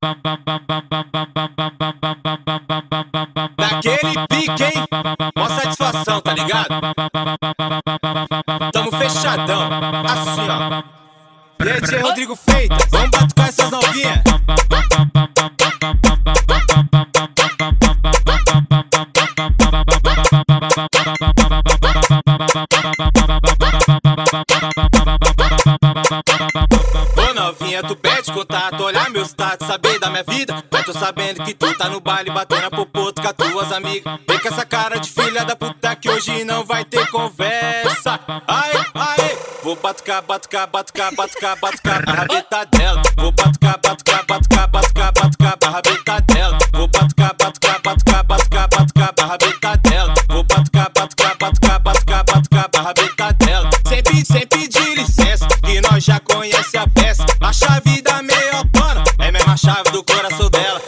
Daquele pique, hein? Mó satisfação, tá ligado? Tamo fechadão, assim ó. DJ Rodrigo Freitas, vamos batucar essas novinhas. Ô novinha, tu pede contato, olhar meu status, saber da minha vida. Mas tô sabendo que tu tá no baile batendo a popoto com as tuas amigas. Vem com essa cara de filha da puta que hoje não vai ter conversa. Aê, aê, vou batucar, batucar, batucar, batucar, batucar a rabeta dela. Vou batucar, batucar, batucar, batucar, batucar a rabeta dela. Vou batucar, batucar, batucar, batucar, batucar a rabeta dela. Vou batucar, batucar, batucar, batucar, batucar a rabeta dela. Sem pedir licença, que nós já conhece a peça. A chave da meiotona é mesmo a chave do coração dela.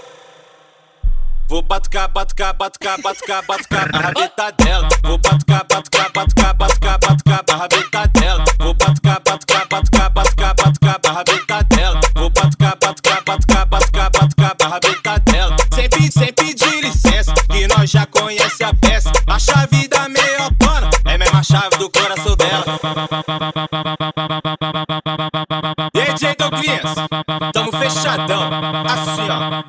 Vou batucar, batucar, batucar, batucar, batucar a rabeta dela. Vou batucar, batucar, batucar, batucar, batucar a rabeta dela. Vou batucar, batucar, batucar, batucar, batucar a rabeta dela. Vou batucar, batucar, batucar, batucar, batucar a rabeta dela. Sem pedir licença, que nós já conhece a peça. A chave da meiotona é mesmo a chave do coração dela. DJ Douglas, tamo fechadão, assim ó.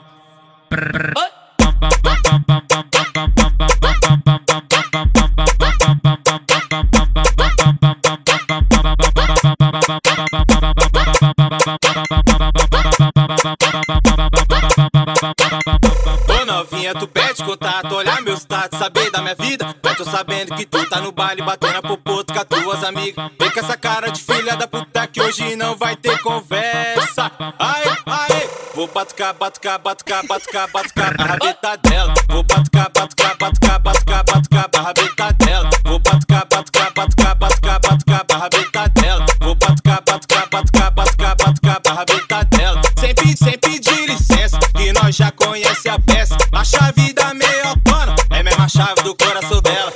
Ô novinha, tu pede contato, olhar meu status, saber da minha vida. Mas tô sabendo que tu tá no baile batendo a popoto com as tuas amigas. Vem com essa cara de filha da puta que hoje não vai ter conversa. Aê, aê, vou batucar, batucar, batucar, batucar, batucar a rabeta dela. Vou batucar, batucar, batucar, batucar, batucar a rabeta dela. Vou batucar, batucar, batucar, batucar, batucar a rabeta dela. Vou batucar, batucar, batucar, batucar, batucar a rabeta dela. Sem pedir licença, que nós já conhece a peça. A chave da meiotona é mesmo a chave do coração dela.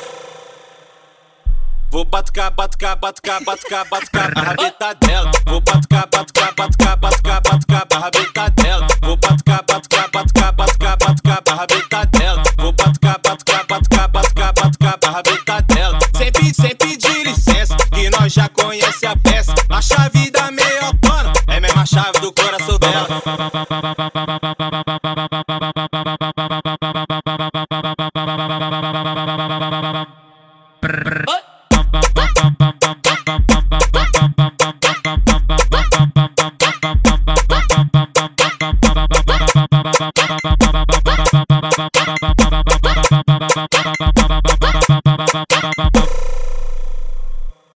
Vou batucar, batucar, batucar, batucar, batucar a rabeta dela. Vou batucar, batucar, batucar, batucar, batucar a rabeta dela. Vou batucar, batucar, batucar, batucar, batucar a rabeta dela. Vou batucar, batucar, batucar, batucar, batucar a rabeta dela. Sem pedir licença, que nós já conhece a peça. A chave da meiotona é mesmo a chave do coração dela.